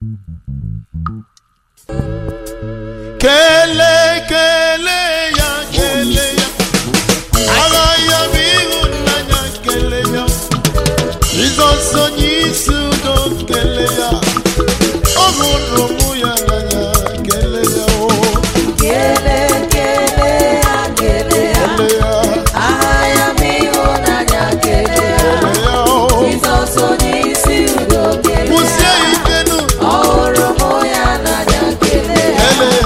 Kele kele ya kele ya aga ya bihu nanya kele ya Jesus onyisu do kele ya ogunu mu ya nanya kele ya o Kele kele ya kele ya aga ya bihu nanya kele ya Jesus onyisu do kele ya Musia ikenu oromo ya nanya kele ya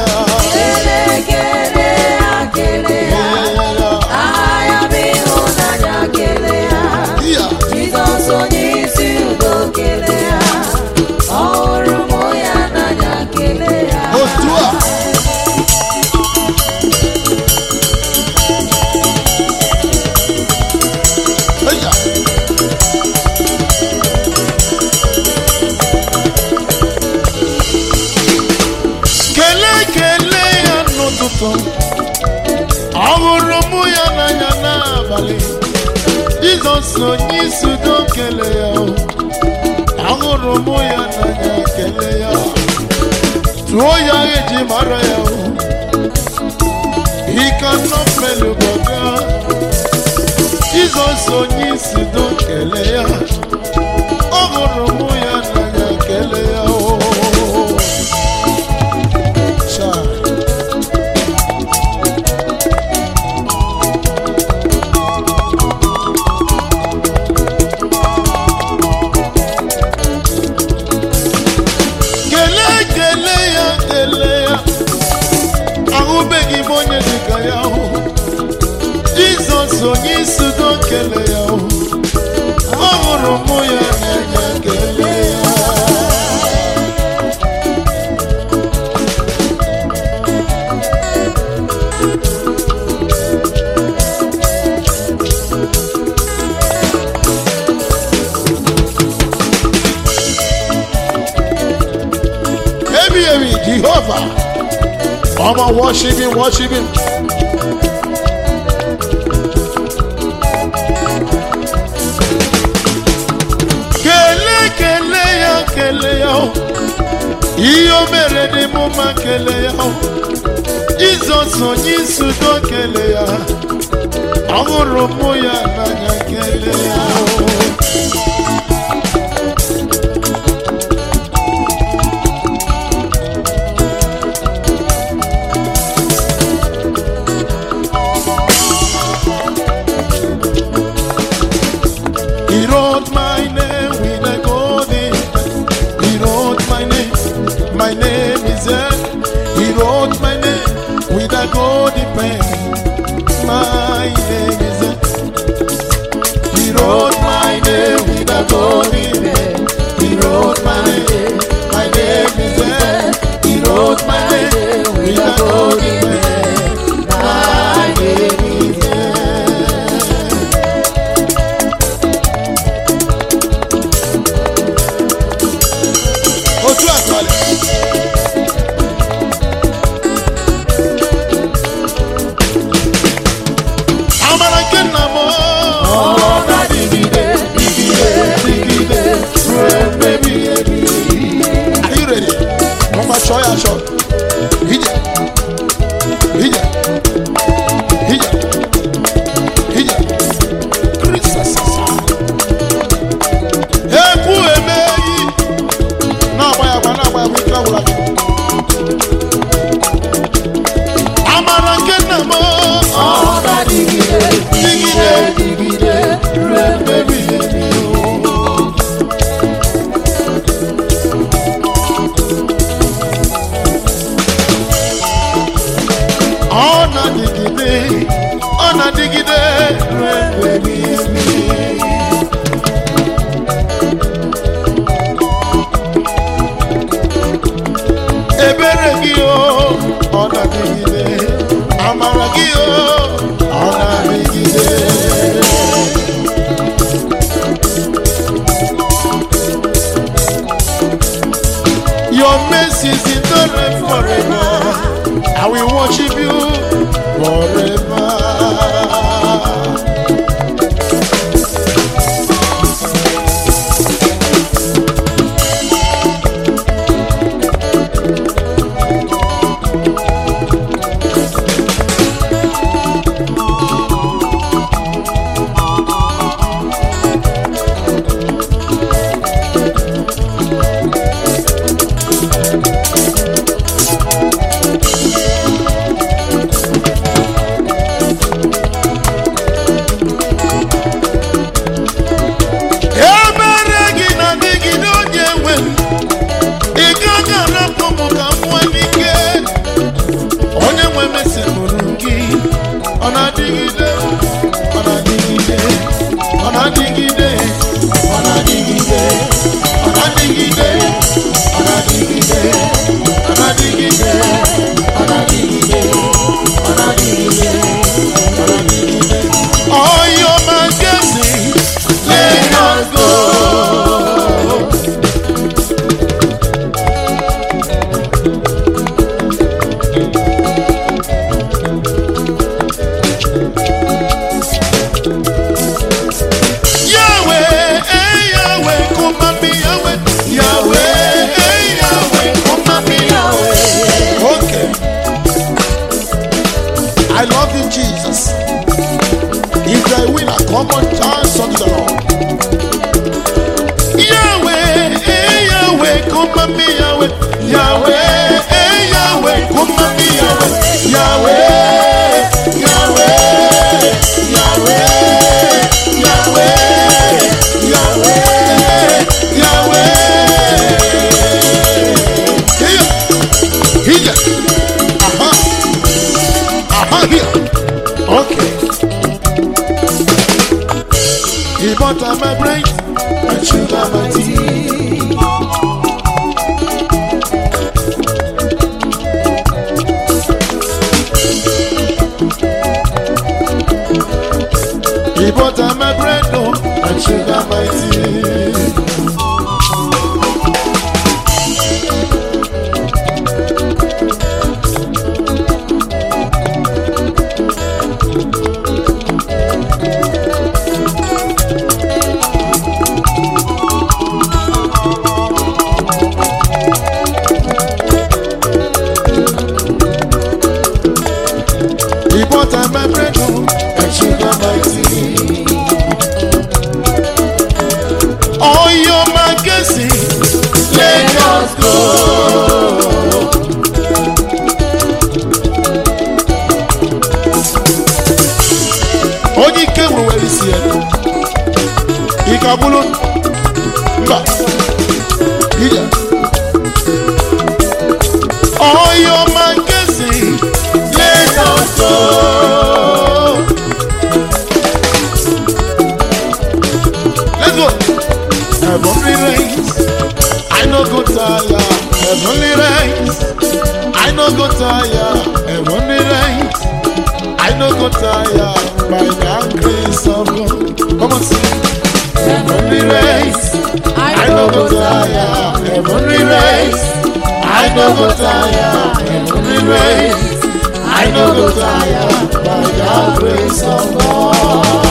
Jesus onyisu do kele ya ahụrụ m ya n'anya kele ya tụọ ya eji mara ya he cannot fail but Jesus onyisu do kele ya ahụrụ m ya n'anya kele ya Jesus onyisu do kele ya ahụrụ m ya n'anya kele ya Ebi Jehovah come on, worship him, worship him. Kele ya iyo mere dị mma kele ya Jesus onyisu do kele ya ahụrụ m ya n'anya kele ya He wrote my name with a golden. My name is he wrote my name with a golden pen. My name is he wrote my name with a golden pen. He wrote my name. My name is he wrote my name with a golden pen. My name is show ya show. Hija. Christmas. Eku emeyi. Na baya wika wula. Amara kenna mo. Oga digide. Baby. Ona digide, baby. Ebere gi o, ona digide. Amara gi o, ona digide. Your mercy is endureth forever. I will worship you forever. us grow. Only came where he see it. He can pull on. Oh, your man can see. Let us go. Let's go. Heavenly rains. I know go tire. Heavenly rains. I know go tire. Heavenly rains. I know go tire. By the grace of God. Come on, sing. Heavenly rains. I know go tire. Heavenly rains. I know go tire. Heavenly rains. I know go tire. By the grace of God.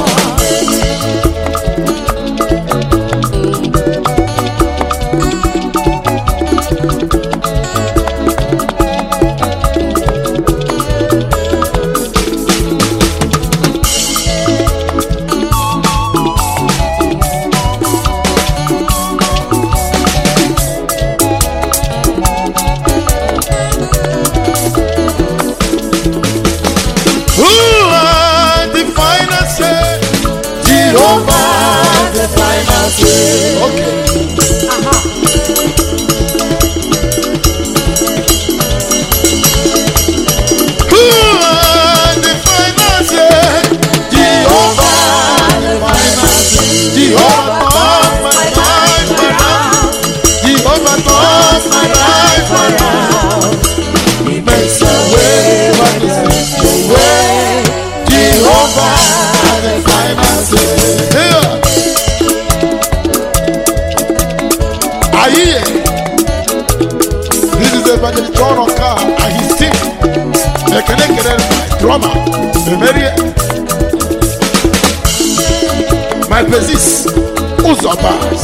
My bassist, Uzobas,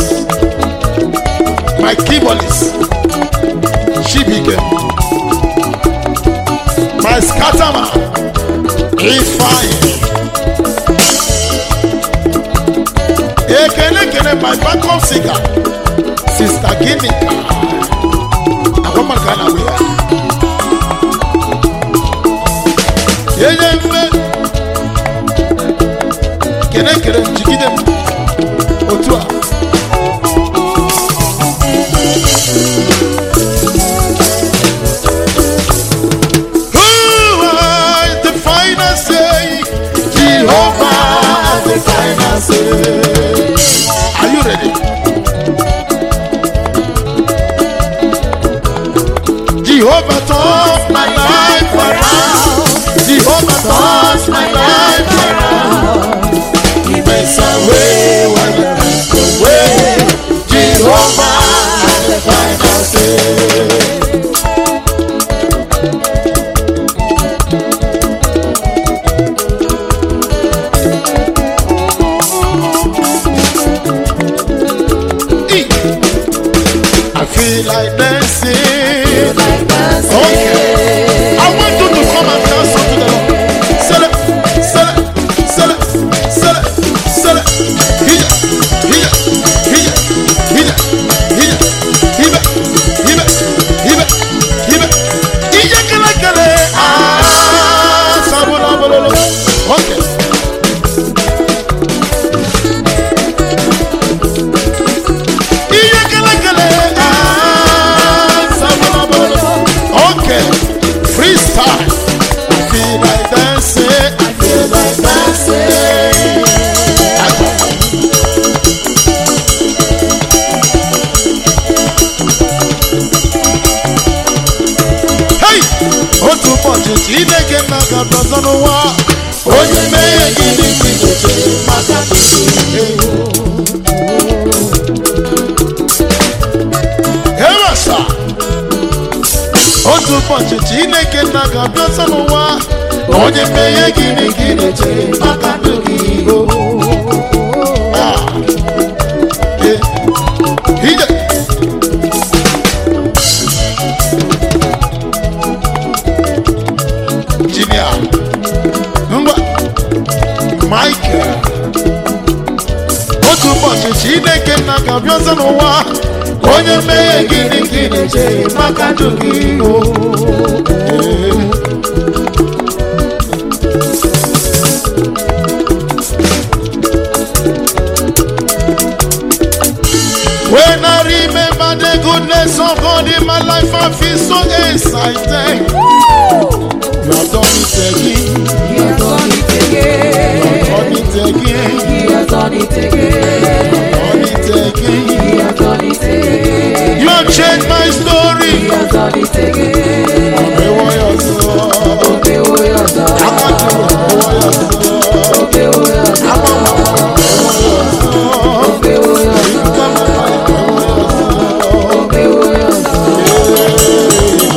my keyboardist, Shibike, my scatterman, Ifeanyi, my backup singer, Sister Ginika, a woman can wear. Kere jikidem otua who are the final say? Jehovah the final say. Are you ready? Jehovah turns my life around. Jehovah turns my life around. Makes a way when the rest go away. Jehovah has the final say. I feel like dancing. Okay, I want you to come and dance unto the Lord. Chineke naga biosa n'ụwa onye mmehie gịnị gịnị chere maka ndụ gị Junior ngwa Michael otu ụbọchị Chineke naga biosa n'ụwa onye mmehie gịnị na-eche maka ndụ gị o. When I remember the goodness of God in my life, I feel so excited. You have done it again. You have done it again. You have done it again. You have done it again. You have done it again. You have done it again. You have changed my story. You have done it again. Obey yourself. Obey yourself. I can't do it. Obey yourself. Obey yourself. Obey yourself.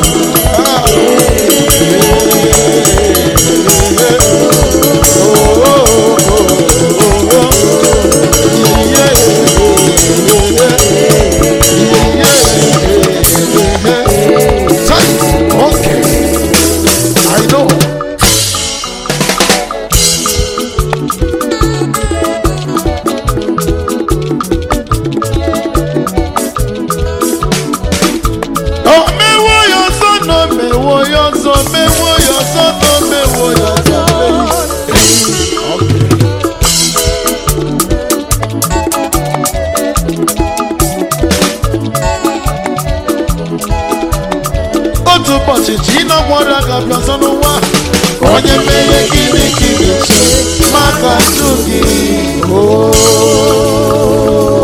ụbọchị ji nọgwara ga-abịa ọzọ n'ụwa onye mmehie gịnị ka ị na-eche maka ndụ gị